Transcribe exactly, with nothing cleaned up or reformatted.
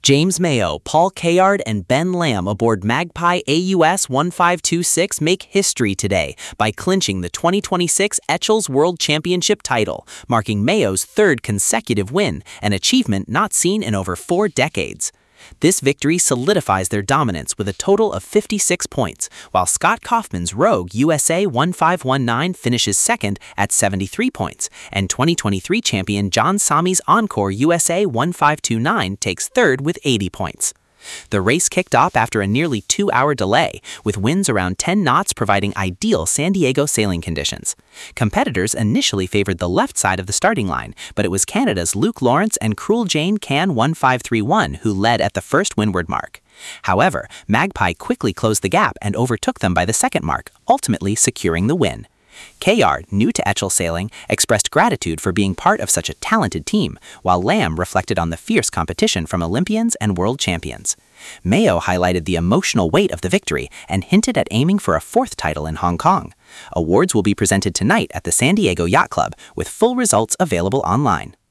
James Mayo, Paul Kayard, and Ben Lamb aboard Magpie A U S one five two six make history today by clinching the twenty twenty-six Etchells World Championship title, marking Mayo's third consecutive win, an achievement not seen in over four decades. This victory solidifies their dominance with a total of fifty-six points, while Scott Kaufman's Rogue U S A one five one nine finishes second at seventy-three points, and twenty twenty-three champion John Sami's Encore U S A one five two nine takes third with eighty points. The race kicked off after a nearly two-hour delay, with winds around ten knots providing ideal San Diego sailing conditions. Competitors initially favored the left side of the starting line, but it was Canada's Luke Lawrence and Cruel Jane Can one five three one who led at the first windward mark. However, Magpie quickly closed the gap and overtook them by the second mark, ultimately securing the win. Kayard, new to Etchell sailing, expressed gratitude for being part of such a talented team, while Lamb reflected on the fierce competition from Olympians and world champions. Mayo highlighted the emotional weight of the victory and hinted at aiming for a fourth title in Hong Kong. Awards will be presented tonight at the San Diego Yacht Club, with full results available online.